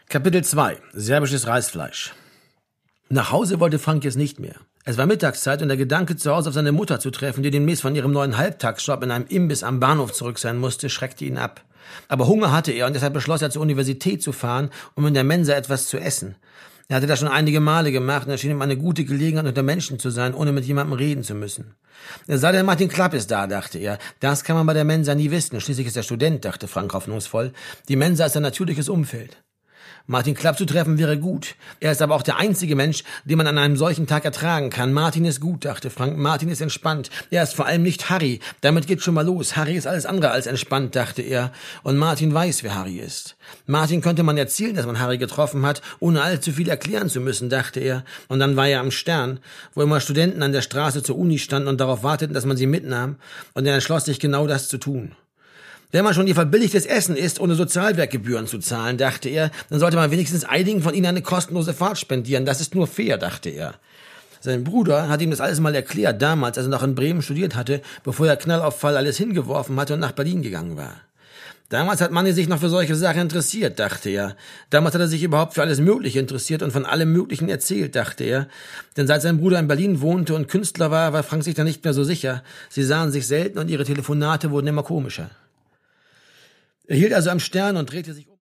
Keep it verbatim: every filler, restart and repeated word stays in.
Kapitel zwei. Serbisches Reisfleisch. Nach Hause wollte Frank jetzt nicht mehr. Es war Mittagszeit und der Gedanke, zu Hause auf seine Mutter zu treffen, die demnächst von ihrem neuen Halbtagsjob in einem Imbiss am Bahnhof zurück sein musste, schreckte ihn ab. Aber Hunger hatte er und deshalb beschloss er, zur Universität zu fahren, um in der Mensa etwas zu essen. Er hatte das schon einige Male gemacht und es schien ihm eine gute Gelegenheit, unter Menschen zu sein, ohne mit jemandem reden zu müssen. Es sei denn, Martin Klapp ist da, dachte er. Das kann man bei der Mensa nie wissen. Schließlich ist er Student, dachte Frank hoffnungsvoll. Die Mensa ist ein natürliches Umfeld. Martin Klapp zu treffen wäre gut. Er ist aber auch der einzige Mensch, den man an einem solchen Tag ertragen kann. Martin ist gut, dachte Frank. Martin ist entspannt. Er ist vor allem nicht Harry. Damit geht schon mal los. Harry ist alles andere als entspannt, dachte er. Und Martin weiß, wer Harry ist. Martin könnte man erzählen, dass man Harry getroffen hat, ohne allzu viel erklären zu müssen, dachte er. Und dann war er am Stern, wo immer Studenten an der Straße zur Uni standen und darauf warteten, dass man sie mitnahm. Und er entschloss sich, genau das zu tun. Wenn man schon ihr verbilligtes Essen isst, ohne Sozialwerkgebühren zu zahlen, dachte er, dann sollte man wenigstens einigen von ihnen eine kostenlose Fahrt spendieren. Das ist nur fair, dachte er. Sein Bruder hat ihm das alles mal erklärt, damals, als er noch in Bremen studiert hatte, bevor er knallauffall alles hingeworfen hatte und nach Berlin gegangen war. Damals hat Manni sich noch für solche Sachen interessiert, dachte er. Damals hat er sich überhaupt für alles Mögliche interessiert und von allem Möglichen erzählt, dachte er. Denn seit sein Bruder in Berlin wohnte und Künstler war, war Frank sich da nicht mehr so sicher. Sie sahen sich selten und ihre Telefonate wurden immer komischer. Er hielt also am Stern und drehte sich um.